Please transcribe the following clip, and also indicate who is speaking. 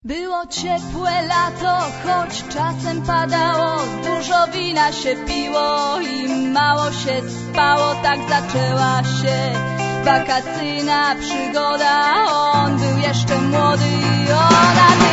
Speaker 1: Było ciepłe lato, choć czasem padało, dużo wina się piło i mało się spało. Tak zaczęła się wakacyjna przygoda. On był jeszcze młody i ona